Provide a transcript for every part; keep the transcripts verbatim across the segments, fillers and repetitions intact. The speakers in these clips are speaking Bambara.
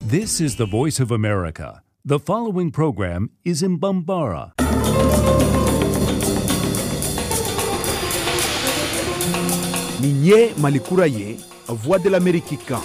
This is the Voice of America. The following program is in Bambara. Ninye Malikura ye, Voix de l'Amérique kan.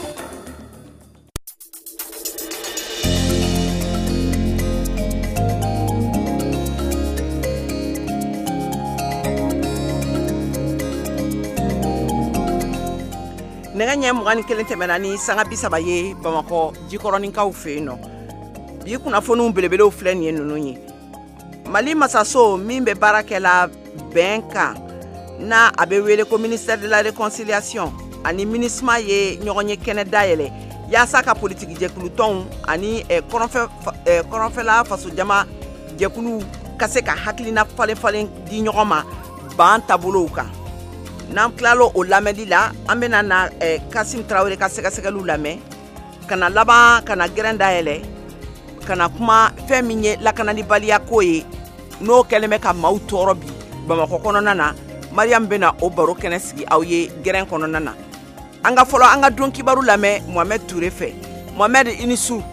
Nega ɲɛ mugan ni kelen tɛmɛna ni sanga bi saba ye Bamakɔ jikɔrɔninkaw fɛ yen nɔ. Bi kunnafoniw belebelew filɛ nin ye ninnu ye. Mali masaso min bɛ baara kɛla bɛn kan na a bɛ wele ko ministère de la réconciliation ani MINUSMA ye ɲɔgɔn ye kɛnɛ dayɛlɛ yaasa ka politiki jɛkulutɔnw ani kɔrɔnfɛla fasojama jɛkulu ka se ka hakilina falen falen di ɲɔgɔn ma ban taabolow kan. N'an kilalo o lamɛnli la an bɛna na Kasim Traoré ka sɛgɛsɛgɛliw lamɛn kana laban kana gɛrɛn dayɛlɛ kana kuma fɛn min ye lakanalibaliya ko ye n'o kɛlen bɛ ka maaw tɔɔrɔ bi Bamakɔ kɔnɔna na. Mariam bena o baro kɛnɛ sigi aw ye gɛrɛn kɔnɔna na. An ka fɔlɔ an ka don kibaru lamɛn Mohamed Touré fɛ. Mohamed i ni su.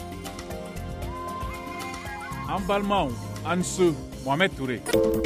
An balimaw an su Mohamed Touré.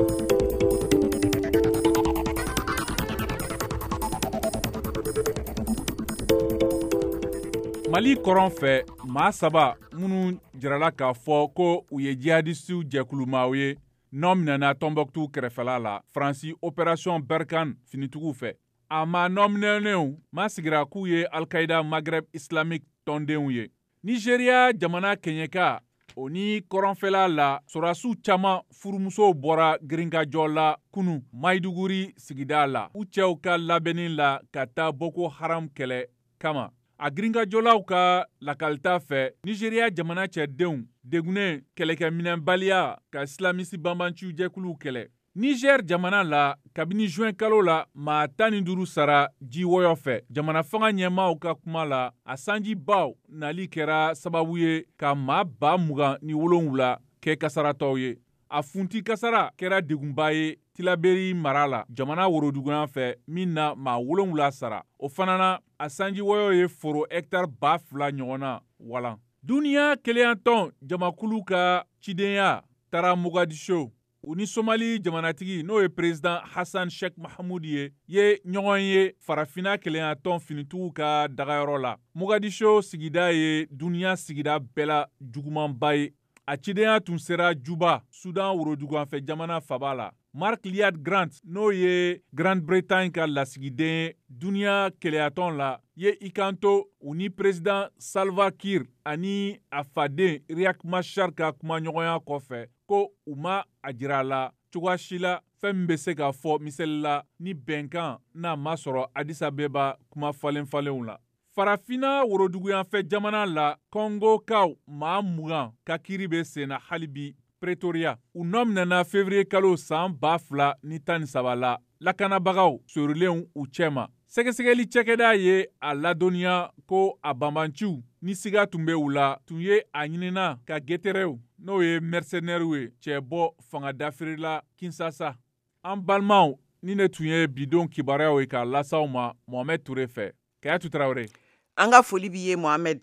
Mali kɔrɔn fɛ maa saba minnu jirala k'a fɔ ko u ye jihadisiw jɛkulumaaw ye nɔ minɛna Tɔnbɔkutu kɛrɛfɛla la Faransi opération Berkane finitigiw fɛ. A ma nɔ minɛnenw ma sigira k'u ye Al-Qaïda Maghreb Islamique tɔndenw ye. Nigeria jamana kɛɲɛka o ni kɔrɔnfɛla la sɔrasiw caman furumusow bɔra girinkajɔ la kunu Maiduguri sigida la u cɛw ka labɛnni la ka taa Boko Haram kɛlɛ kama. A girinkajɔlaw ka lakalita fɛ Nigeria jamana cɛdenw degunnen kɛlɛkɛminɛnbaliya ka islamisi banbanciw jɛkuluw kɛlɛ. Niger jamana la kabini juin kalo la maa tan ni duuru sara ji wɔyɔ fɛ. Jamana fanga ɲɛmaaw ka kuma la a sanjibaw nali kɛra sababu ye ka maa ba mugan ni wolonwula kɛ kasaratɔw ye. A funti kasara kɛra degunba ye Tilaberi mara la jamana woroduguyan fɛ min na maa wolonwula sara. O fana na a sanji wɔyɔ ye foro hectare ba fila ɲɔgɔnna walan. Duniya keleyantɔn jamakulu ka cidenya tara Mogadisho u ni Somali jamanatigi n'o ye président Hassan Sheikh Mahamoud ye ye ɲɔgɔn ye farafina keleyantɔn finitigiw ka dagayɔrɔ la. Mogadisho sigida ye duniya sigida bɛɛ la jugumanba ye. A cidenya tun sera Juba, Sudan woroduguyanfɛ jamana faba la. Mark Liat Grant n'o ye Grande-Bretagne ka lasigiden duniya keleyatɔn la ye i kanto u ni président Salva Kiir ani a faden Riek Machar ka kumaɲɔgɔnya kɔfɛ ko u ma a jira la cogoya si la fɛn min bɛ se ka fɔ misali la ni bɛnkan n'a ma sɔrɔ Addis Abeba kuma falen falenw la. Farafina woroduguyanfɛ jamana la Kongokaw maa mugan ka kiiri bɛ sen na hali bi Pretoria. U nɔ minɛna février kalo san ba fila ni tan ni saba la lakanabagaw sorilenw u cɛma. Sɛgɛsɛgɛli cɛkɛda ye a ladɔnniya ko a banbanciw ni siga tun bɛ u la tun ye a ɲinina ka geterew n'o ye mercenaires ye cɛ bɔ fangadafirila Kinshasa. An balimaw ni ne tun ye bidon kibaruyaw ye k'a lasaw ma Mohamed Touré fɛ. Kayatu Traoré. An ka foli b'i ye Mohamed.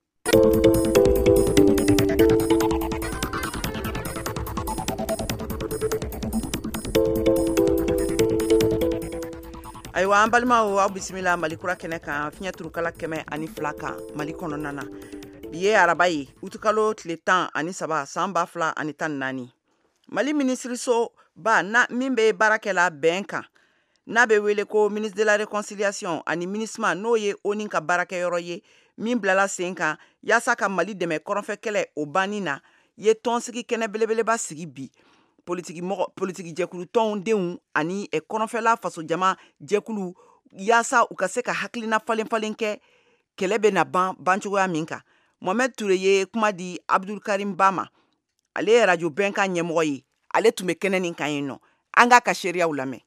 Ayiwa an balimaw aw bisimila Malikura kɛnɛ kan fiɲɛ turukala kɛmɛ ani fila kan Mali kɔnɔna na. Bi ye araba ye utukalo tile tan ani saba san ba fila ani tan ni naani. Mali minisiriso ba na min bɛ baara kɛla bɛn kan n'a bɛ wele ko ministre de la réconciliation ani MINUSMA n'o ye ONU ka baarakɛyɔrɔ ye min bilala sen kan yaasa ka Mali dɛmɛ kɔrɔnfɛ kɛlɛ o banni na ye tɔnsigi kɛnɛ belebeleba sigi bi politiki mɔgɔ politiki jɛkulutɔnw denw ani kɔrɔnfɛla fasojama jɛkulu yaasa u ka se ka hakilina falen falen kɛ kɛlɛ bɛ na ban bancogoya min kan. Mohamed Touré ye kuma di Abdul Karim Ba ma ale ye radio bɛnkan ɲɛmɔgɔ ye ale tun bɛ kɛnɛ nin kan yen nɔ an k'a ka seereyaw lamɛn.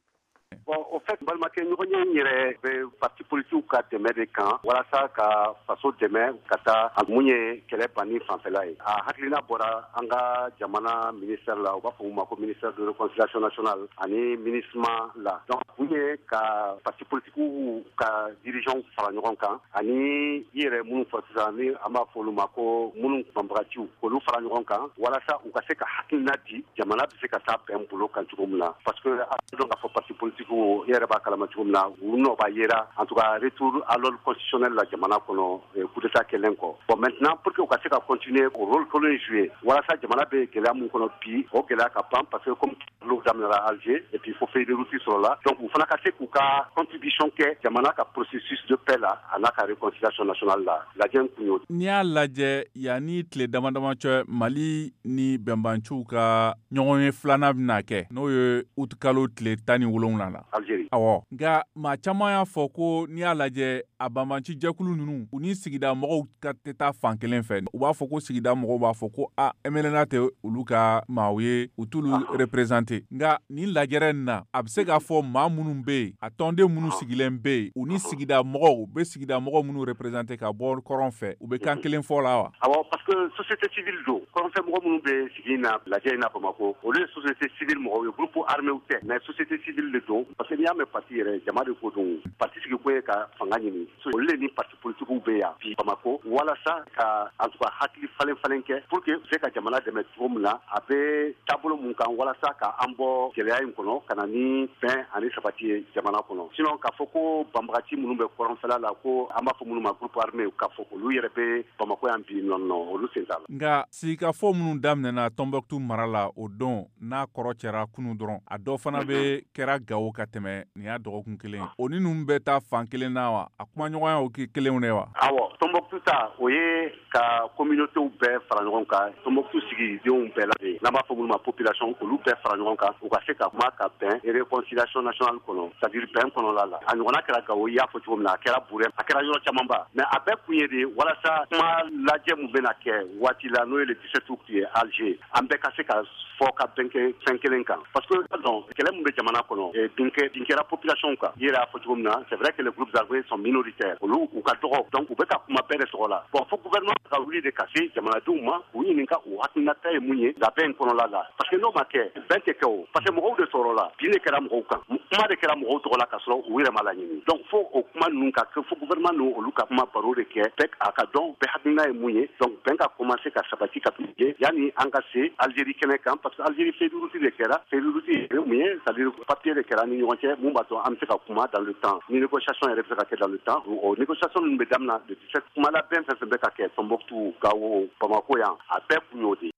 Bon, au fait, balimakɛ ɲɔgɔn ye yɛrɛ bɛ parti politique ka dɛmɛ de kan walasa ka faso dɛmɛ ka taa a mun ye kɛlɛ banni fanfɛla ye. A hakilina bɔra an ka jamana ministère la, u b'a fɔ o ma ko ministère de réconciliation nationale ani MINUSMA la. Donc, mun ye ka parti politique ka dirigeants fara ɲɔgɔn kan ani i yɛrɛ minnu fɔ sisan ni an b'a fɔ olu ma ko minnu banbagaciw k'olu fara ɲɔgɔn kan walasa u ka se ka hakilina di jamana bɛ se ka taa bɛn bolo kan cogo min na. Parce que a dɔn k'a fɔ parti politique i yɛrɛ b'a kalama cogo min na u nɔ b'a yera en tout cas retour à l'ordre constitutionnel la jamana kɔnɔ coup d'état kɛlen kɔ. Bon maintenant pour que u ka se ka continuer o rôle kelen jouer walasa jamana bɛ gɛlɛya mun kɔnɔ bi o gɛlɛya ka ban parce que comme l'eau daminɛra Alger et puis il faut feuille de route sɔrɔ la donc u fana ka se k'u ka contribution kɛ jamana ka processus de paix la a n'a ka réconciliation nationale la lajɛ kun y'o. N'i y'a lajɛ yanni tile dama dama cɛ Mali ni bɛnbanciw ka ɲɔgɔn ye filanan bɛna kɛ n'o ye août kalo tile tan ni wolonwula la. Algérie. Awɔ nka maa caman y'a fɔ ko n'i y'a lajɛ a banbanci jɛkulu ninnu u ni sigida mɔgɔw ka tɛ taa fan kelen fɛ u b'a fɔ ko sigida mɔgɔw b'a fɔ ko a M L N A tɛ olu ka maaw ye u t'olu représenter nka nin lajɛrɛ in na a bɛ se k'a fɔ maa minnu bɛ yen a tɔnden minnu sigilen bɛ yen u ni sigida mɔgɔw u bɛ sigida mɔgɔw minnu représenter ka bɔ kɔrɔn fɛ u bɛ kan kelen fɔ la wa. Awɔ parce que société civile don kɔrɔnfɛ mɔgɔ minnu bɛ sigi na lajɛ in na Bamako olu ye société civile mɔgɔw ye groupe armé tɛ mais société civile de don parce que n'i y'a mɛn parti yɛrɛ jama de ko don parti sigi ko ye ka fanga ɲini olu de ni parti politique bɛ yan bi Bamako walasa ka en tout cas hakili falen falen kɛ pour que se ka jamana dɛmɛ cogo min na a bɛ taabolo mun kan walasa ka an bɔ gɛlɛya in kɔnɔ ka na ni bɛn ani sabati ye jamana kɔnɔ sinon k'a fɔ ko banbagaci minnu bɛ kɔrɔnfɛla la ko an b'a fɔ minnu ma groupe armé k'a fɔ olu yɛrɛ bɛ Bamako yan bi non non olu sen t'a la. Nka sigikafɔ minnu daminɛna Tɔnbɔkutu mara la o don n'a kɔrɔ cɛra kunun dɔrɔn a dɔ fana bɛ kɛra Gawo ka tɛmɛ nin y'a dɔgɔkun kelen o ni ninnu bɛ taa fan kelen na wa a kumaɲɔgɔnya o kelenw de wa. Awɔ Tɔnbɔkutu ta o ye ka communautéw bɛɛ fara ɲɔgɔn kan Tɔnbɔkutu sigidenw bɛɛ la de n'an b'a fɔ minnu ma population olu bɛɛ fara ɲɔgɔn kan u ka se ka kuma ka bɛn réconciliation nationale kɔnɔ c'est-à-dire bɛn kɔnɔla la a ɲɔgɔnna kɛra Gawo i y'a fɔ cogo min na a kɛra Burɛ a kɛra yɔrɔ camanba mais a bɛɛ kun ye de walasa kuma lajɛ mun bɛna kɛ waati la n'o ye le dix-sept août ye Alger an bɛɛ ka se ka fɔ ka bɛn kɛ fɛn kelen kan parce que donc kɛlɛ mun bɛ jamana kɔnɔ bin kɛ bin kɛra population kan i yɛrɛ y'a fɔ cogo min na c'est vrai que les groupes armés sont minoritaires olu u ka dɔgɔ donc u bɛ ka kuma bɛɛ de tɔgɔ la bon fo gouvernement ka wuli de ka se jamanadenw ma k'u ɲininka u hakilinata ye mun ye la bɛn kɔnɔla la parce que n'o ma kɛ bɛn tɛ kɛ o parce que mɔgɔw de sɔrɔ la bin de kɛra mɔgɔw kan kuma de kɛra mɔgɔw tɔgɔ la ka sɔrɔ u yɛrɛ ma laɲini donc fo o kuma ninnu ka kɛ fo gouvernement ninnu olu ka kuma baro de kɛ bɛɛ a ka dɔn bɛɛ hakilina ye mun ye donc bɛn ka commencer ka sabati ka piquer yanni an ka se Algérie kɛnɛ kan parce que Algérie feuille de route de kɛra feuille de route ye mun ye c'est-à-dire papier de kɛra ni ɲɔgɔn cɛ mun b'a to an bɛ se ka kuma dans le temps ni négociation yɛrɛ bɛ se ka kɛ dans le temps o négociation ninnu bɛ daminɛ le dix-sept kuma la bɛn fɛn fɛn bɛ ka kɛ Tɔnbɔkutu Gawo Bamako yan a bɛɛ kun y'o de.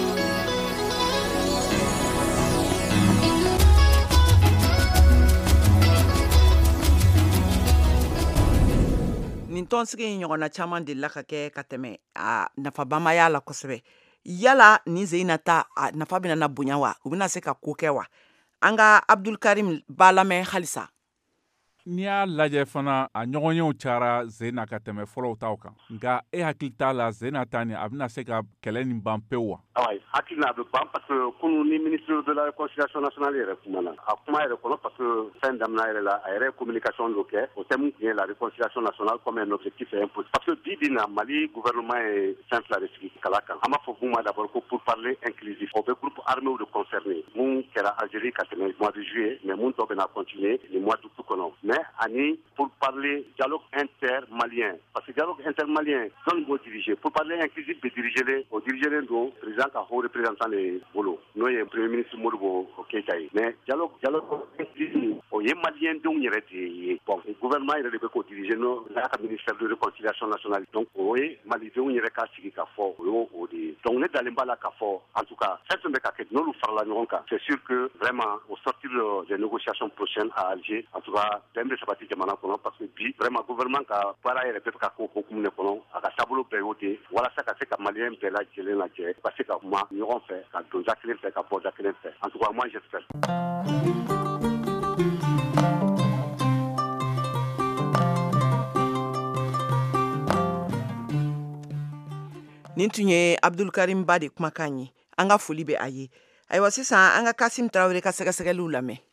nin tɔnsigi in ɲɔgɔnna caman delila ka kɛ ka tɛmɛ a nafabama y'a la kosɛbɛ yala nin zeyina ta a nafa bɛna na bonya wa u bɛna se ka ko kɛ wa an ka Abdulkarim b'a lamɛn halisa. N'i y'a lajɛ fana a ɲɔgɔnyew cayara Zeyina ka tɛmɛ fɔlɔw taw kan nka e hakili t'a la Zeyina ta nin a bɛna se ka kɛlɛ nin ban pewu wa. Awa hakili n'a bɛ ban parce que kunu ni ministre de la réconciliation nationale yɛrɛ kumana a kuma yɛrɛ kɔnɔ parce que fɛn daminɛ yɛrɛ la a yɛrɛ communication dɔ kɛ o thème tun ye la réconciliation nationale comme un objectif et un projet parce que bi bi na Mali gouvernement ye fɛn fila de sigi kala kan an b'a fɔ mun ma d'abord ko pour parler inclusif o bɛ groupe armé de concerné mun kɛra Algérie ka tɛmɛ mois de juillet mais mun tɔ bɛna continuer le mois d'août kɔnɔ mais ani pour parler dialogue intermalien parce que dialogue intermalien zone b'o diriger pour parler inclusif bɛ diriger le o diriger le don président ka haut représentant de bolo n'o ye premier ministre Modibo Keïta ye mais dialogue dialogue inclusif o ye malien denw yɛrɛ de ye bon gouvernement yɛrɛ de bɛ k'o diriger n'o n'a ka ministère de réconciliation nationale donc o ye malidenw yɛrɛ ka sigi ka fɔ o y'o o de ye donc ne dalen b'a la ka fɔ en tout cas fɛn fɛn bɛ ka kɛ n'olu farala ɲɔgɔn kan c'est sûr que vraiment au sortir des négociations prochaines à Alger en tout cas bɛn bɛ sabati jamana kɔnɔ parce que bi vraiment gouvernement ka baara yɛrɛ bɛ ka k'o hokumu de kɔnɔ a ka taabolo bɛɛ y'o de walasa ka se ka malien bɛɛ lajɛlen lajɛ ka se ka kuma ɲɔgɔn fɛ ka don da kelen fɛ ka bɔ da kelen fɛ en tout cas moi j'espère. nin tun ye Abdulkarim ba de kumakan ye an ka foli bɛ a ye ayiwa sisan an ka Kasim Tarawele ka sɛgɛsɛgɛliw lamɛn.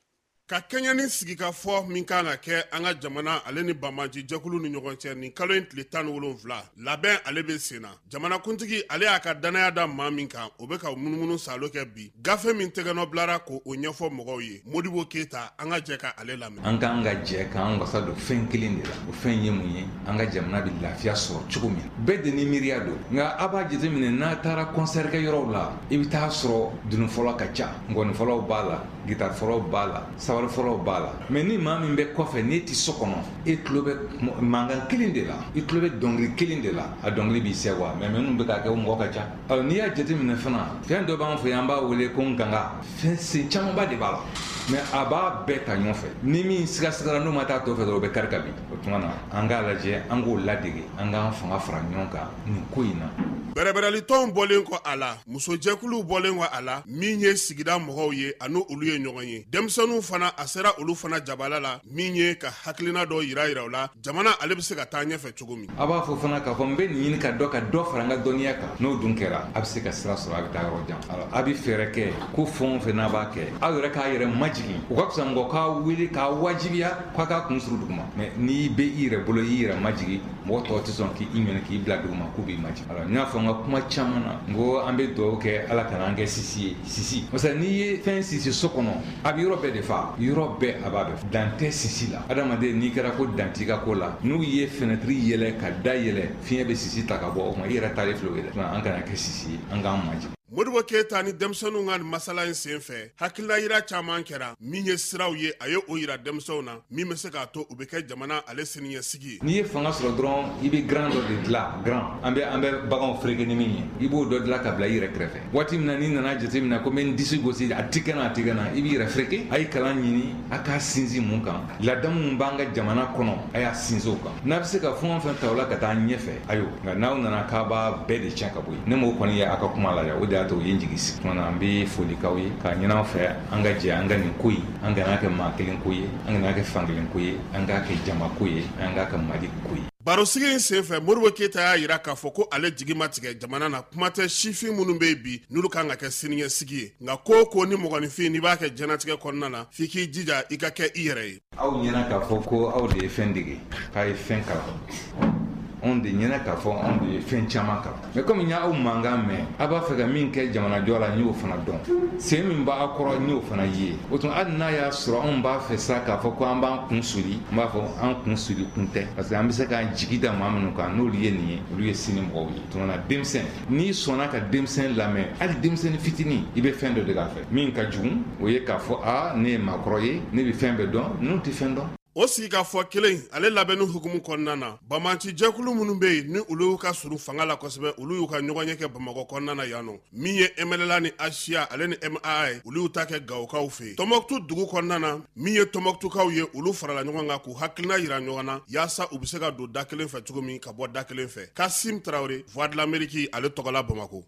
ka kɛɲɛ sigi ka fɔ min kan ka kɛ an ka jamana ale ni bamaji jɛkulu ni ɲɔgɔn cɛ nin kalo in tile tan ni wolonwula labɛn ale bɛ sen na jamana kuntigi ale y'a ka danaya da maa min kan o bɛ ka munumunu salo kɛ bi gafe min tɛgɛnɔ bilara ko o ɲɛfɔ mɔgɔw ye Modibo Keyita an ka jɛ ka ale lamɛn. An ka an ka jɛ k'an wasa don fɛn kelen de la o fɛn ye mun ye an ka jamana bɛ lafiya sɔrɔ cogo min bɛɛ de ni miiriya don nka a b'a jateminɛ n'a taara concert kɛ yɔrɔw la i bɛ taa sɔrɔ dunu fɔlɔ ka ca ngɔni fɔlɔw b'a la guitare fɔlɔw b'a la sabali fɔlɔw b'a la mais ni maa min bɛ kɔfɛ n'e ti so kɔnɔ e tulo bɛ mankan kelen de la i tulo bɛ dɔnkili kelen de la a dɔnkili b'i sɛ wa mais minnu bɛ k'a kɛ o mɔgɔ ka ca ɔ n'i y'a jateminɛ fana fɛn dɔ b'an fɛ yan an b'a wele ko nganga fɛn sen camanba de b'a la mais a b'a bɛɛ ta ɲɔgɔn fɛ ni min sigasigara n'o ma taa tɔ fɛ dɔrɔn o bɛ kari ka bin o tuma na an k'a lajɛ an k'o ladege an k'an fanga fara ɲɔgɔn kan nin ko in na. bɛrɛbɛrɛlitɔnw bɔlen kɔ a la musojɛkuluw bɔlen kɔ a la min ye sigida mɔgɔw ye ani olu ye ɲɔgɔn ye denmisɛnninw fana a sera olu fana jabala la min ye ka hakilina dɔ yira yira u la jamana ale bɛ se ka taa ɲɛfɛ cogo min. A b'a fɔ fana k'a fɔ n bɛ nin ɲini ka dɔ ka dɔ fara n ka dɔnniya kan n'o dun kɛra a bɛ se ka sira sɔrɔ a bɛ taa yɔrɔ jan alors a bɛ fɛɛrɛ kɛ ko fɛn o fɛn n'a b'a kɛ aw yɛrɛ k'a yɛrɛ majigin u ka fisa mɔgɔ k'a wele k'a wajibiya k'a k'a kun suru duguma mais n'i bɛ i yɛrɛ bolo i yɛrɛ majigin mɔgɔ tɔw tɛ sɔn k'i ɲɔni k'i bila duguma k'u b'i majigin alors n y'a fɔ n ka kuma caman na n ko an bɛ dugawu kɛ ala kana an kɛ sisi ye sisi parce que n'i ye fɛn sisi so kɔnɔ a bɛ yɔrɔ bɛɛ de fa yɔrɔ bɛɛ a b'a bɛɛ dan tɛ sisi la adamaden n'i kɛra ko dan t'i ka ko la n'u ye fenêtre yɛlɛ ka da yɛlɛ fiɲɛ bɛ sisi ta ka bɔ o kuma i yɛrɛ taalen filɛ o ye dɛ an kana kɛ sisi ye an k'an majigin. Modibo Keyita ni denmisɛnninw ka masala in sen fɛ hakilila yira caman kɛra min ye siraw ye a ye o yira denmisɛnw na min bɛ se k'a to u bɛ kɛ jamana ale siniɲɛsigi ye. N'i ye fanga sɔrɔ dɔrɔn i bɛ grand dɔ de dilan grand an bɛ an bɛ baganw fereke ni min ye i b'o dɔ dilan ka bila i yɛrɛ kɛrɛfɛ waati min na n'i nana jateminɛ ko n bɛ n disi gosi a ti kɛ na a ti kɛ na i b'i yɛrɛ fereke a ye kalan ɲini a k'a sinsin mun kan ladamu min b'an ka jamana kɔnɔ a y'a sinsin o kan n'a bɛ se ka fɛn o fɛn ta o la ka taa ɲɛfɛ ayiwa nka n'aw nana k'a b'a bɛɛ de tiɲɛ ka bɔ yen ne m'o kɔni ye a ka kuma la o de y'a to o ye n jigi sigi tuma an bɛ foli k'aw ye k'a ɲini aw fɛ an ka jɛ an ka nin ko in an kana kɛ maa kelen ko ye an kana kɛ fan kelen ko ye an k'a kɛ jama ko ye an k'a kɛ Mali ko ye. Barosigi in senfɛ Modibo Keyita y'a yira k'a fɔ ko ale jigi ma tigɛ jamana na kuma tɛ sifin minnu bɛ yen bi n'olu kan ka kɛ siniɲɛsigi ye nka ko o ko ni mɔgɔninfin n'i b'a kɛ diɲɛlatigɛ kɔnɔna na f'i k'i jija i ka kɛ i yɛrɛ ye. Aw ɲɛna k'a fɔ ko aw de ye fɛn dege k'a ye fɛn kalan anw de ɲɛna k'a fɔ anw de ye fɛn caman kalan mais comme n y'aw mankan mɛn a b'a fɛ ka min kɛ jamanajɔ la n y'o fana dɔn sen min b'a kɔrɔ n y'o fana ye o tuma hali n'a y'a sɔrɔ anw b'a fɛ sa k'a fɔ ko an b'an kun suli n b'a fɔ an kun suli kun tɛ parce que an bɛ se k'an jigi da maa minnu kan n'olu ye nin ye olu ye sini mɔgɔw ye tuma na denmisɛn n'i sɔnna ka denmisɛn lamɛn hali denmisɛnnin fitinin i bɛ fɛn dɔ de k'a fɛ min ka jugu o ye k'a fɔ aa ne ye maakɔrɔ ye ne bɛ fɛn bɛɛ dɔn ninnu tɛ fɛn dɔn. O sigi ka fɔ kelen ale labɛnni hukumu kɔnɔna na Bamaci jɛkulu minnu bɛ yen ni olu y'u ka surun fanga la kosɛbɛ olu y'u ka ɲɔgɔn ye kɛ Bamakɔ kɔnɔna na yan nɔ min ye M L L A ni Asiya ale ni M A A ye olu y'u ta kɛ Gawokaw fɛ yen Tɔnbɔkutu dugu kɔnɔna na min ye Tɔnbɔkutukaw ye olu farala ɲɔgɔn kan k'u hakilina yira ɲɔgɔn na yaasa u bɛ se ka don da kelen fɛ cogo min ka bɔ da kelen fɛ Kasim Tarawele Voix de l'Amérique ale tɔgɔla Bamako.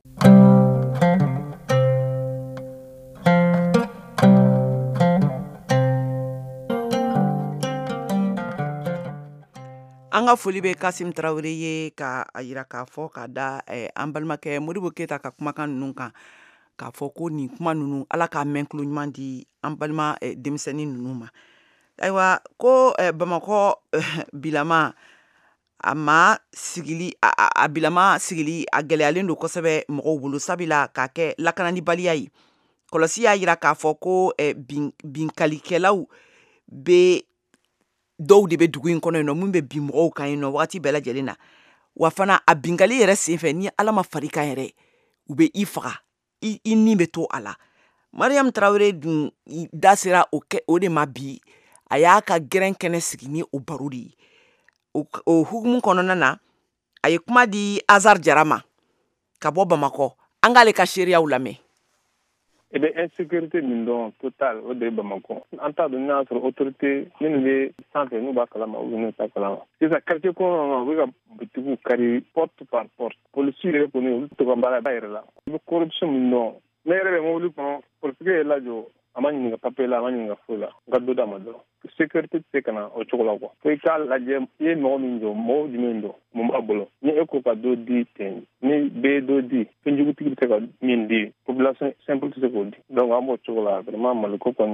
An ka foli bɛ Kasim Tarawele ye ka a yira k'a fɔ ka da eh, an balimakɛ Modibo Keyita ka kumakan ninnu kan k'a fɔ ko nin kuma ninnu ala k'a mɛn tulo ɲuman di an balima eh, denmisɛnnin ninnu ma ayiwa ko eh, Bamakɔ eh, bilama a ma sigili a, a, a bilama sigili a gɛlɛyalen don kosɛbɛ mɔgɔw bolo sabila k'a kɛ lakananibaliya ye kɔlɔsi y'a yira k'a fɔ ko eh, bin, binkalikɛlaw bɛ dɔw de bɛ dugu in kɔnɔ yen nɔ mun bɛ bin mɔgɔw kan yen nɔ wagati bɛɛ lajɛlen na wa fana a binkali yɛrɛ senfɛ ni ala ma fari kan yɛrɛ u bɛ i faga i, i ni bɛ to a la Mariam Tarawele dun da sera o, kɛ, o de ma bi a y'a ka gɛrɛn kɛnɛ sigi ni o baro de ye o, o hukumu kɔnɔna na a ye kuma di Azar Jara ma ka bɔ Bamakɔ an k'ale ka seereyaw lamɛn. E bɛ insécurité min dɔn total o de ye Bamakɔ an t'a dɔn n'a sɔrɔ autorité minnu bɛ sanfɛ n'u b'a kalama ou n'u t'a kalama sisan quartier kɔnɔ na u bɛ ka butigiw kari porte par porte policiers yɛrɛ kɔni olu tɛ ka baara ba yɛrɛ la i bɛ corruption min dɔn ne yɛrɛ bɛ mobili kɔnɔ politique yɛrɛ lajɔ a ma ɲininka papier la a ma ɲininka foyi la n ka dɔ d'a ma dɔrɔn sécurité tɛ se ka na o cogo la quoi fo i k'a lajɛ i ye mɔgɔ min jɔ mɔgɔ jumɛn dɔn mun b'a bolo ni e ko ka dɔ di ten ni bɛɛ ye dɔ di fɛnjugutigi bɛ se ka min di population simple tɛ se k'o di donc an b'o cogo la vraiment Mali ko kɔni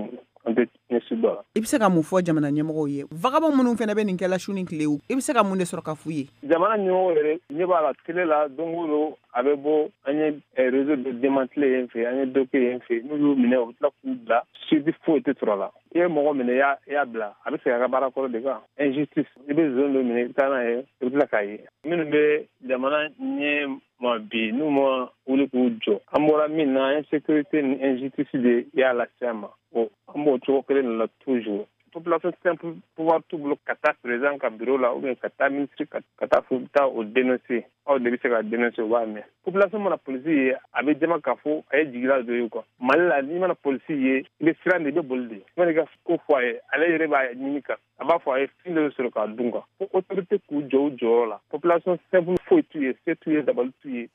an tɛ ɲɛsi dɔ la. I bɛ se ka mun fɔ jamana ɲɛmɔgɔw ye vagabond minnu fana bɛ nin kɛla su ni tile i bɛ se ka mun de sɔrɔ ka f'u ye. jamana ɲɛmɔgɔw yɛrɛ ɲɛ b'a la télé la don o don a bɛ bɔ an ye réseau de démantelé yen fɛ an ye dɔ kɛ yen fɛ n'u y'u minɛ u bɛ tila k'u bila suivi foyi tɛ sɔrɔ la. i ye mɔgɔ minɛ i y'a bila a bɛ segin a ka baara kɔrɔ de kan injustice i bɛ zone dɔ minɛ i bɛ taa n'a ye i bɛ tila k'a ye minnu bɛ jamana ɲɛ ma bi n'u ma wuli k'u jɔ an bɔra min na insécurité ni injustice de y'a lase an ma an b'o cogo kelen de la toujours. Population simple pouvoir tout bolo ka taa président ka bureau la ou bien ka taa ministre ka taa fo taa o dénoncer aw de bɛ se ka dénoncer o b'a mɛn. Population mana polisi ye a bɛ jama k'a fɔ a ye jigila dɔ ye quoi. Mali la n'i mana polisi ye i bɛ siran de i bɛ boli de. I mana i ka ko fɔ a ye ale yɛrɛ b'a ɲini kan a b'a fɔ a ye fin dɔ sɔrɔ k'a dun quoi. Fo autorité k'u jɔ u jɔyɔrɔ la. Population simple foyi t'u ye se t'u ye dabali t'u ye.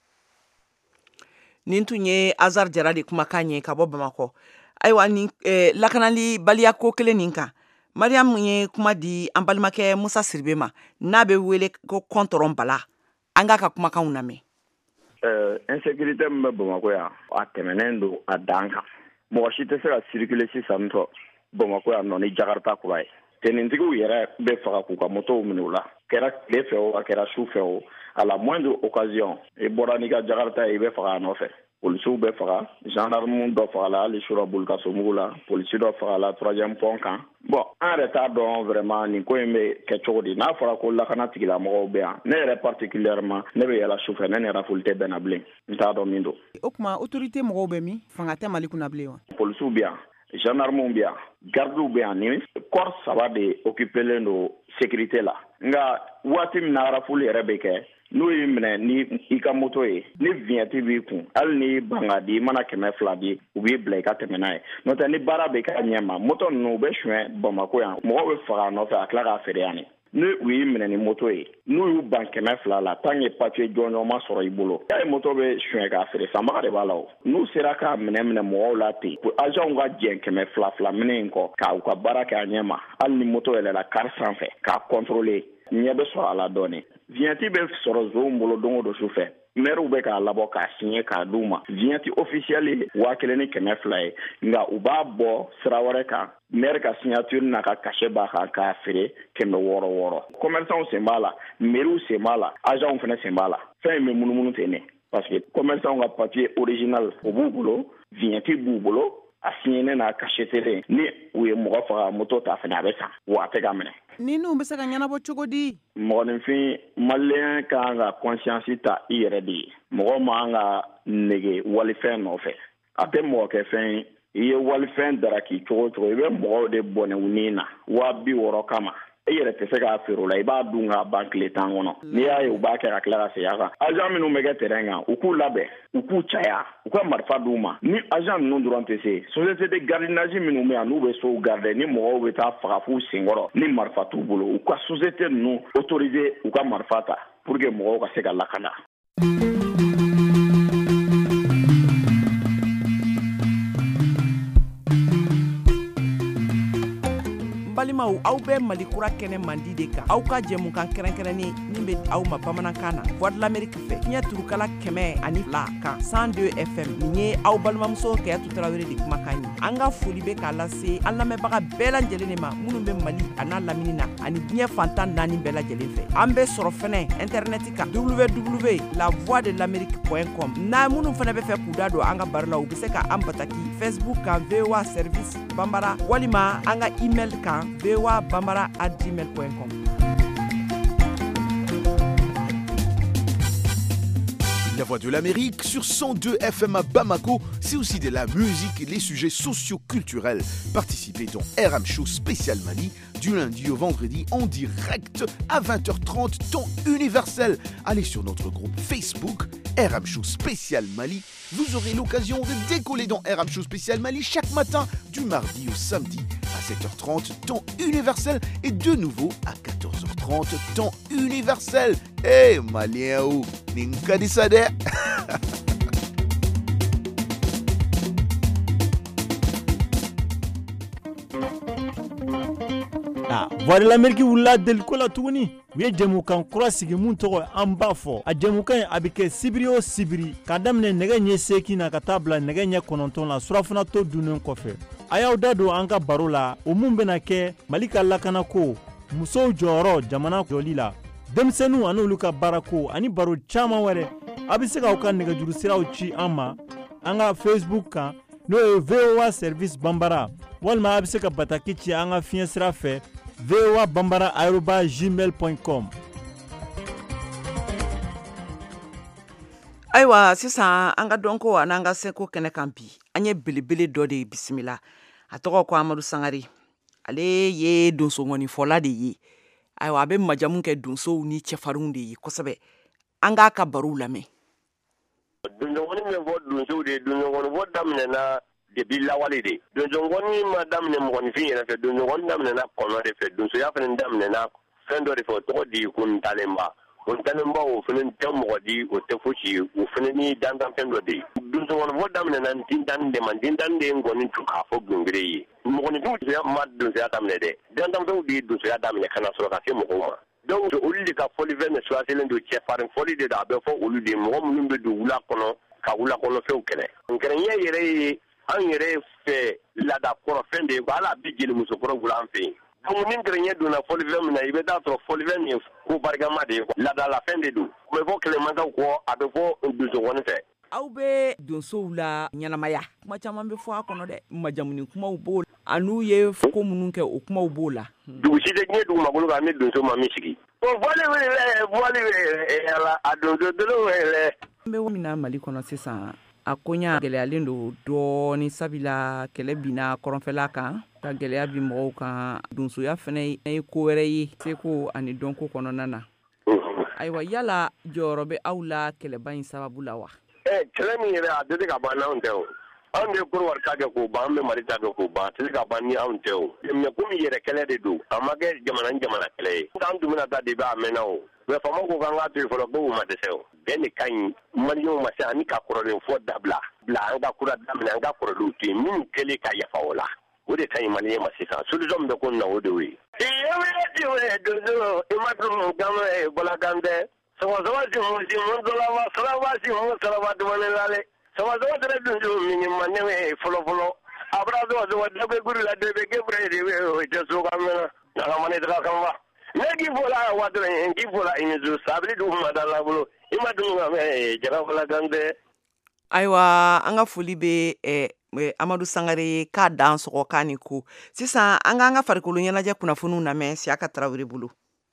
Nin tun ye Azar Jara de kumakan ye ka bɔ Bamakɔ. Ayiwa ni eh, lakanali baliya ko kelen nin kan. Mariam ye kuma di an balimakɛ Musa Siribe ma n'a bɛ wele ko kɔntɔrɔn bala an k'a ka kumakanw lamɛn. Euh, insécurité min bɛ Bamakɔ yan a tɛmɛnen don a dan kan mɔgɔ si tɛ se ka circuler sisan tɔ Bamakɔ yan nɔ ni Jakarta kura ye tenitigiw yɛrɛ bɛ faga k'u ka motow minɛ u la kɛra tile fɛ o a kɛra su fɛ o à la moindre occasion i bɔra n'i ka Jakarta ye i bɛ faga a nɔfɛ. Policiers bɛ faga gendarme dɔ faga la hali sura boli ka somugu la polisi dɔ faga la troisième pont kan bon an yɛrɛ t'a dɔn vraiment nin ko in bɛ kɛ cogo di n'a fɔra ko lakana tigilamɔgɔw bɛ yan ne yɛrɛ particulièrement ne bɛ yɛlɛ sufɛ ne ni rafuli tɛ bɛnna bilen n t'a dɔn min don. O tuma autorité mɔgɔw bɛ min fanga tɛ Mali kunna bilen wa. Policiers bɛ yan gendarmew bɛ yan gardiw bɛ yan ni corps saba de occupélen don sécurité la nka waati min na rafuli yɛrɛ bɛ kɛ n'o y'i minɛ ni i ka moto ye ni vignette b'i kun hali ni banga di i mana kɛmɛ fila di u b'i bila i ka tɛmɛ n'a ye n'o tɛ ni baara bɛ k'a ɲɛ ma moto ninnu u bɛ suɲɛ Bamakɔ yan mɔgɔw bɛ faga a nɔfɛ a tila k'a feere yan ni u y'i minɛ ni moto ye n'u y'u ban kɛmɛ fila la tant que papier jɔnjɔn ma sɔrɔ i bolo y'a ye moto bɛ suɲɛ k'a feere sanbaga de b'a la o n'u sera k'a minɛ minɛ mɔgɔw la ten agents ka jɛn kɛmɛ fila fila minɛ in kɔ k'u ka baara kɛ a ɲɛ ma hali ni moto yɛlɛla kari sanfɛ k'a contrôler ɲɛ bɛ sɔrɔ a la dɔɔnin vignette bɛ sɔrɔ zon bolo don o don su fɛ maires bɛ k'a labɔ k'a signer k'a d'u ma vignette officielle waa kelen ni kɛmɛ fila ye nka u b'a bɔ sira wɛrɛ kan maire ka signature n'a ka cachet b'a kan k'a feere kɛmɛ wɔɔrɔ wɔɔrɔ commerçants sen b'a la maires sen b'a la agents fana sen b'a la fɛn in bɛ munumunu ten ne parce que commerçants ka papier original o b'u bolo vignette b'u bolo a signé n'a cachetelen ni u ye mɔgɔ faga moto ta fana a bɛ san wa a tɛ ka minɛ. Ni n'u bɛ se ka ɲɛnabɔ cogo di? Mɔgɔninfin malien kan ka conscience ta i yɛrɛ de ye mɔgɔ man ka nege walifɛn nɔfɛ a tɛ mɔgɔ kɛ fɛn ye i ye walifɛn dara k'i cogo cogo i bɛ mɔgɔw de bɔnɛ u ni na waa bi wɔɔrɔ kama i yɛrɛ tɛ se k'a feere o la i b'a dun k'a ban tile tan kɔnɔ n'i y'a ye u b'a kɛ ka tila ka segin a kan agent minnu bɛ kɛ terrain kan u k'u labɛn u k'u caya u ka marifa d'u ma ni agent ninnu dɔrɔn tɛ se société de gardiennage minnu bɛ yan n'u bɛ sow garder ni mɔgɔw bɛ taa faga f'u senkɔrɔ ni marifa t'u bolo u ka société ninnu autoriser u ka marifa ta pour que mɔgɔw ka se ka lakana. Balimaw aw bɛ Mali kura kɛnɛ mandi de kan aw ka jɛmukan kɛrɛnkɛrɛnnen min bɛ aw ma bamanankan na Voix de l'Amérique fɛ fiɲɛ turukala kɛmɛ ani fila kan cent deux F M nin ye aw balimamuso Kɛyatu Tarawele de kumakan ye an ka foli bɛ k'a lase an lamɛnbaga bɛɛ lajɛlen de ma minnu bɛ Mali a n'a lamini na ani diɲɛ fantan naani bɛɛ lajɛlen fɛ an bɛ sɔrɔ fɛnɛ internet kan w w w point la voix de l'amérique point com n'a minnu fɛnɛ bɛ fɛ k'u da don an ka baro la u bɛ se ka an bataki Facebook kan V O A service Bambara walima an ka email kan v o a bambara arobase gmail point com. La Voix de l'Amérique sur cent deux F M à Bamako, c'est aussi de la musique et les sujets socio-culturels. Participez dans R M Show spécial Mali du lundi au vendredi en direct à vingt heures trente temps universel. Allez sur notre groupe Facebook R M Show spécial Mali. Vous aurez l'occasion de décoller dans R M Show spécial Mali chaque matin du mardi au samedi à sept heures trente temps universel et de nouveau à quatorze heures trente temps universel. Eh hey, Malien ou Ninkadisade. Ah, Voix de l'Amérique wula deliko la tuguni u ye jɛmukan kura sigi mun tɔgɔ an b'a fɔ a jɛmukan a bɛ kɛ sibiri o sibiri ka daminɛ nɛgɛ ɲɛ seegin na ka taa bila nɛgɛ ɲɛ kɔnɔntɔn la surafana to dunnen kɔfɛ a y'aw da don an ka baro la o mun bena kɛ Mali ka lakana ko musow jɔyɔrɔ jamana jɔli la denmisɛnninw an'olu ka baarako ani baro caaman wɛrɛ a bɛ se k'aw ka nɛgɛjuru siraw ci an ma an ka Facebook kan n'o ye V O A service Bambara walima a bɛ se ka bataki ci an ka fiɲɛ sira fɛ v o a bambara arobase gmail point com. Ayiwa sisan an ka dɔn ko an'an ka seko kɛnɛ kan bi an ye belebele dɔ de bisimila a tɔgɔ ko Amadu Sangare ale ye donso ŋɔnifɔla de ye ayiwa a bɛ majamu kɛ donsow ni cɛfarinw de ye kosɛbɛ an k'a ka barow lamɛn. Donjɔnkɔni min fɔ donsow de donjɔnkɔni fɔ daminɛna depuis lawale de donjɔnkɔni ma daminɛ mɔgɔnifin yɛrɛ fɛ donjɔnkɔni daminɛna kɔnɔ de fɛ donsoya fana daminɛna fɛn dɔ de fɛ o tɔgɔ di ko Ntalenba o Ntalenba o fana tɛ mɔgɔ di o tɛ fosi ye o fana ni dantanfɛn dɔ de ye donjɔnkɔni fɔ daminɛna Ntintan de ma Ntintan de ye nkɔni tu k'a fɔ gungere ye mɔgɔninfinw ma donsoya daminɛ dɛ dantanfɛnw de ye donsoya daminɛ ka na sɔrɔ ka se mɔgɔw ma donc olu de ka fɔlifɛn de choisilen don cɛfarin fɔli de don a bɛ fɔ olu de mɔgɔ minnu bɛ don wula kɔnɔ ka wula kɔnɔfɛnw kɛlɛ nkɛrɛnya yɛrɛ ye an yɛrɛ fɛ laada kɔrɔ fɛn de ye ko ala bi jeli muso kɔrɔ wula an fɛ yen donc ni nkɛrɛnya donna fɔlifɛn min na i bɛ taa sɔrɔ fɔlifɛn min ko barikama de ye laadala fɛn de don u bɛ fɔ kɛlɛmansaw kɔ a bɛ fɔ donsokɔni fɛ. Aw bɛ donsow la ɲɛnamaya kuma caman bɛ fɔ a kɔnɔ dɛ majamuni kumaw b'o la a n'u ye ko minnu kɛ o kumaw b'o la. dugu si tɛ diɲɛ dugumakolo kan ni donso ma min sigi. o fɔli bɛ fɔli bɛ ala a donso dolo yɛrɛ. an bɛ min na Mali kɔnɔ sisan a koɲa gɛlɛyalen don dɔɔni sabila kɛlɛ binna kɔrɔnfɛla kan ka gɛlɛya bi mɔgɔw kan donsoya fana ye ko wɛrɛ ye seko ani dɔnko kɔnɔna na ayiwa yala jɔyɔrɔ bɛ aw la kɛlɛba in sababu la wa. ɛ kɛlɛ min yɛrɛ a tɛ se ka ban n'anw tɛ o anw de ye Korowari ta kɛ k'o ban an bɛ Mali ta kɛ k'o ban a tɛ se ka ban ni anw tɛ o mɛ komi yɛrɛ kɛlɛ de don a ma kɛ jamana ni jamana kɛlɛ ye an tun bɛna taa de b'a mɛnna o mɛ faamaw ko k'an k'a to yen fɔlɔ ko u ma dɛsɛ o bɛn de ka ɲi maliyɛnw ma se ani ka kɔrɔlen fɔ dabila bila an ka kura daminɛ an ka kɔrɔlenw to yen minnu kɛlen ka yafa o la o de ka ɲi maliyɛn ma sisan solution min bɛ ko nin na o de y'o ye. i donso i ma tun gama bɔlakan tɛ sɔgɔsɔgɔ si mun si mun dɔlaba saraba si mun saraba dumuni lale sɔgɔsɔgɔ tɛ donso min ma ne fɔlɔ fɔlɔ a bɔra sɔgɔsɔgɔ dɔ bɛ guru la dɔ bɛ kɛ de bɛ o tɛ so ka mɛn na ka mani daga kan ba ne k'i fɔ la waati in k'i fɔ la i ni so sabili dugu ma da la bolo i ma dun ka mɛn jara bɔlakan tɛ. Ayiwa an ka foli bɛ ɛ Amadu Sangare ye k'a dan sɔgɔ k'a ni ko sisan an k'an ka farikolo ɲɛnajɛ kunnafoniw lamɛn Siyaka Tarawele bolo.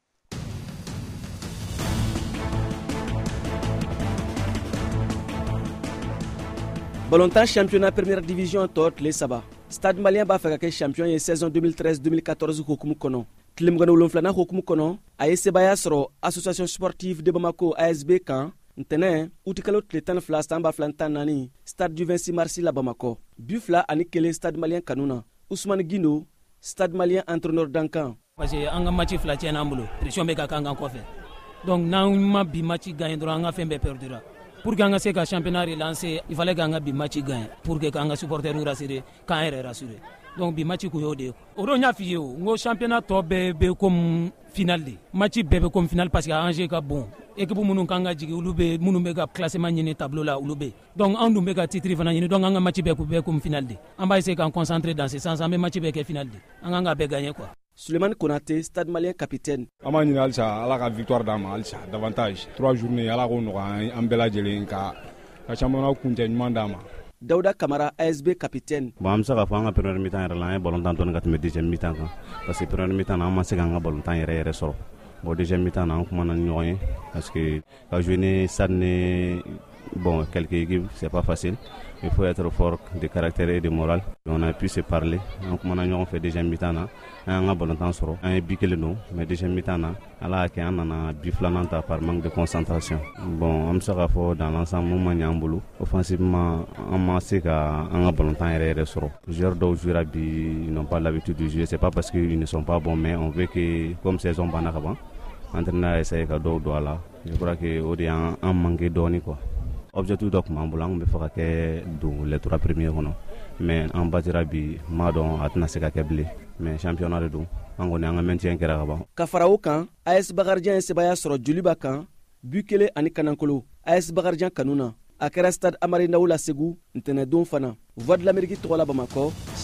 Ballon-tan championnat première division tɔ tile saba Stade Malien b'a fɛ ka kɛ champion ye saison deux mille treize deux mille quatorze hukumu kɔnɔ tile mugan ni wolonwulanan hukumu kɔnɔ a ye sebaya sɔrɔ association sportive de Bamako A S B kan ntɛnɛn utikalo tile tan ni fila san ba fila tan naani Stade du vingt-six mars la Bamakɔ bu fila ani kelen Stade Malien kanu na Ousmane Guindo Stade Malien entraîneur Dankan. parce que an ka match fila tiɲɛna an bolo pression bɛ ka kan kan kɔfɛ donc n'an ma bi match gagné dɔrɔn an ka fɛn bɛɛ perdura pour que an ka se ka championnat relancer il fallait k'an ka bi match gagné pour que k'an ka supporters rassurer k'an yɛrɛ rassurer donc bi match kun y'o de ye o don y'a f'i ye o n ko championnat tɔ bɛɛ bɛ comme final de match bɛɛ bɛ comme final parce que enjeu ka bon équipe minnu kan ka jigin olu bɛ minnu bɛ ka classement ɲini tableau la olu bɛ donc an dun bɛ ka titre fana ɲini donc an ka match bɛɛ bɛ comme final de an b'a essayer k'an concentrer dans ce sens an bɛ match bɛɛ kɛ final de an kan ka bɛɛ gagner quoi. Sulemani Konate Stade Malien capitaine. An b'a ɲini halisa ala ka victoire d'an ma halisa davantage trois journées ala k'o nɔgɔya an bɛɛ lajɛlen ka ka championnat kuncɛ ɲuman d'an ma. Dawuda Kamara A S B capitaine. Bon an bɛ se k'a fɔ an ka première mi-temps yɛrɛ la an ye ballon tan dɔɔni ka tɛmɛ deuxième mi-temps kan parce que première mi-temps na an ma se k'an ka ballon tan yɛrɛ yɛrɛ sɔrɔ bon deuxième mi-temps na an kumana ni ɲɔgɔn ye parce que ka jouer ni Stade ni bon quelques équipes c'est pas facile. Il faut être fort de caractère et de morale. On a pu se parler. Donc, on a fait deuxième mi-temps. On a un bon temps sur on a biqué nous, mais deuxième mi-temps, on a un biflananta par manque de concentration. Bon, on se fait dans l'ensemble, on a un boulot. Offensivement, on a fait un bon temps et sur. Les joueurs d'aujourd'hui n'ont pas l'habitude de jouer. C'est pas parce qu'ils ne sont pas bons, mais on veut que, comme saison avant, l'entraîneur essaie de faire là. Je crois qu'on a un manque d'onnie quoi. Objectif dɔ kun b'an bolo an bɛ fɛ ka kɛ don les trois premiers kɔnɔ mais an batira bi m'a dɔn a tɛna se ka kɛ bilen mais championnat de don an kɔni an ka maintien kɛra ka ban. Ka fara o kan A S Bakarijan ye sebaya sɔrɔ Joliba kan bu kelen ani Kanankolo A S Bakarijan kanu na a kɛra Stade Amari Ndaw la Segu ntɛnɛndon fana Voix de l'Amérique tɔgɔ la Bamakɔ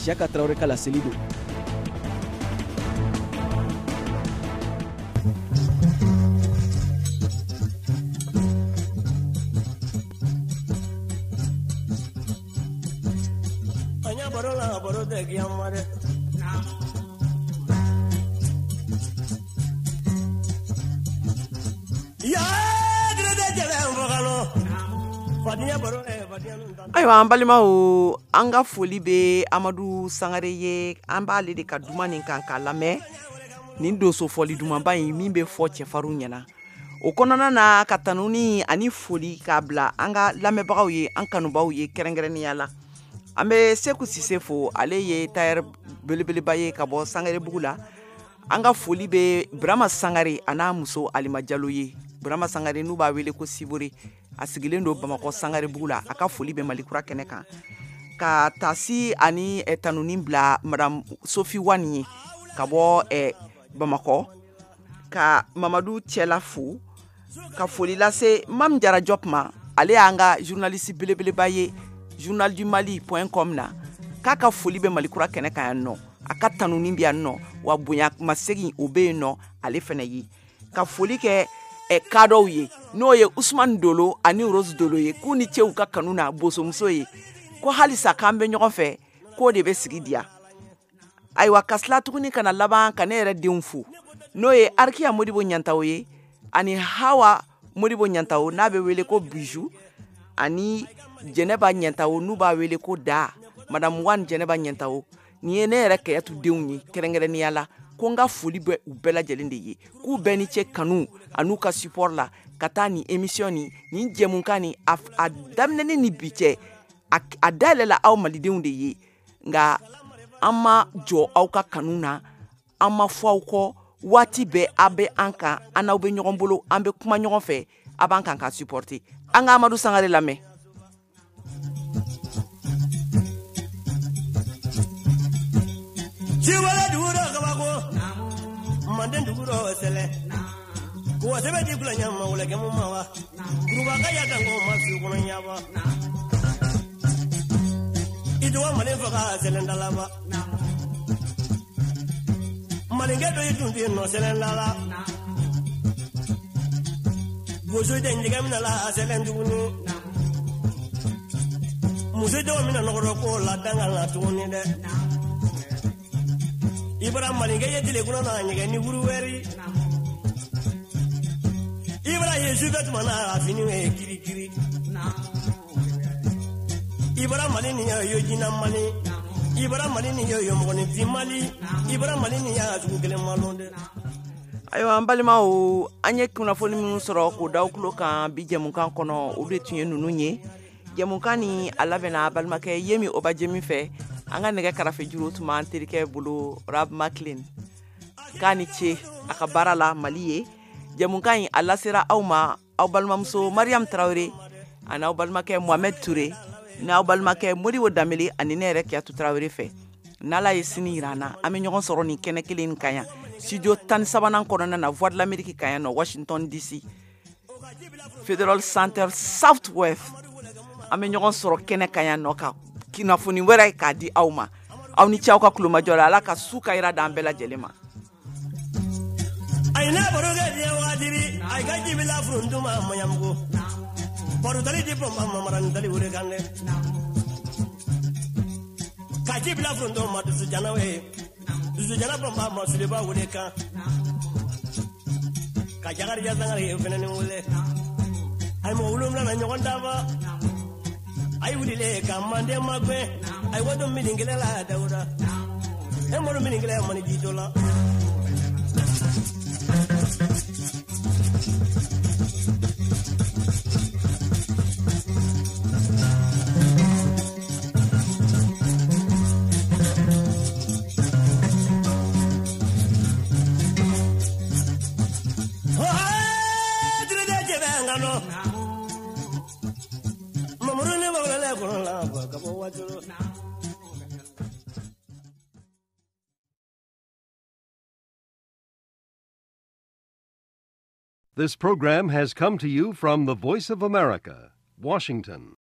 siyaka tarawele ka laseli don. Ayiwa an balimaw, an ka foli bɛ Amadu Sangare ye. An b'ale de ka duman nin kan k'a lamɛn nin donso fɔli dumanba in min bɛ fɔ cɛfarinw ɲɛna. O kɔnɔna na ka tanuni ani foli k'a bila an ka lamɛnbagaw ye, an kanubaw ye kɛrɛnkɛrɛnnenya la. An bɛ Seku Sise fo, ale ye tailleur belebeleba ye ka bɔ Sangarebugu la. An ka foli bɛ Burama Sangare a n'a muso Alima Jalo ye. Burama Sangare n'u b'a wele ko Sibore, a sigilen don Bamakɔ Sangarebugu la. A ka foli bɛ Malikura kɛnɛ kan. Ka tasi ani eh, tanuni bila Madame Sophie Wani ye ka bɔ eh, Bamakɔ. Ka Mamadu Cɛla fo. Ka foli lase Mam Jara Diop ma, ale y'an ka journaliste belebeleba ye journal du mali point com na. K'a ka foli bɛ Malikura kɛnɛ kan yan nɔ. A ka tanuni bɛ yan nɔ, wa bonya masegin o bɛ yen nɔ ale fɛnɛ ye. Ka foli kɛ eh, kadɔw ye n'o ye Usman Dolo ani Rose Dolo ye, k'u ni cɛw ka kanu na bosomuso ye, ko halisa k'an bɛ ɲɔgɔn fɛ k'o de bɛ sigi diya. Ayiwa ka tila tuguni kana laban ka ne yɛrɛ denw fo, n'o ye Arkiya Modibo Ɲantaw ye ani Hawa Modibo Ɲantaw n'a bɛ wele ko Bijou, ani Jɛnɛba Ɲantaw n'u b'a wele ko Da, Madame Wan Jɛnɛba Ɲantaw. Ni ye ne yɛrɛ kɛyatu denw ye kɛrɛnkɛrɛnnenya la, ko n ka foli bɛ u bɛɛ lajɛlen de ye, k'u bɛɛ ni cɛ kanu an'u ka support la ka taa ni émission ni ni jɛmukan ni a, a daminɛni ni bi cɛ a, a dayɛlɛla aw malidenw de ye, nka an ma jɔ aw ka kanu na, an ma fɔ aw kɔ waati bɛɛ a bɛ an kan, an n'aw bɛ ɲɔgɔn bolo, an bɛ kuma ɲɔgɔn fɛ, a b'an kan ka supporter. An ka Amadu Sangare lamɛn. Chiwala duro kabako manden duro sele ko sebe di kula nyama wala ke mama wa kuba ka ya dango masu kono nyaba idwa malen faka sele ndalaba malen ge do yitunti no sele ndala bozo de ndiga mina la sele ndugunu muso do mina no ko la danga la tuni de Ibra malinga yedile kuna na nyege ni buruweri Ibra yesu vet mana afini we kiri kiri Ibra malini ya yojina mani Ibra malini ya yomoni timali Ibra malini ya zugele malonde. Ayiwa an balimaw, an ye kunnafoni minnu sɔrɔ k'o da kulo kan bi jɛmukan kɔnɔ, o de tun ye ninnu ye. Jɛmukan ni a labɛnna balimakɛ Yemi Obajemi fɛ. An ka nɛgɛ karafe juru tun b'an terikɛ bolo Rab Maclean, k'a ni ce a ka baara la Mali ye. Jɛmukan in a lasera aw ma, aw balimamuso Mariam Tarawele ani aw balimakɛ Mohamed Toure n'aw balimakɛ Modibo Dambele ani ne yɛrɛ Kiyatu Tarawele fɛ. N'Ala ye sini yira an na, an bɛ ɲɔgɔn sɔrɔ nin kɛnɛ kelen in kan yan, studio tan ni sabanan kɔnɔna na Voix de l'Amérique kan yan nɔ, Washington D C, Federal Center Southwest. An bɛ ɲɔgɔn sɔrɔ kɛnɛ kan yan nɔ ka kunnafoni wɛrɛ k'a di aw ma. Aw ni ce aw ka kulomajɔ la, Ala ka su ka yira d'an bɛɛ lajɛlen ma. Ayina boroge diye wadiri ay ka jibila furunduma moyamugo borutali di pomba mamaran dali wure kande ka jibila furunduma dusu jana we dusu jana pomba ma suliba wure kan ka jagari ya zangari fenani wule ay mo wulum na nyogon daba ay wudile ka mande magbe ay wodo midingile la dawda e mo midingile mani jitola This program has come to you from the Voice of America, Washington.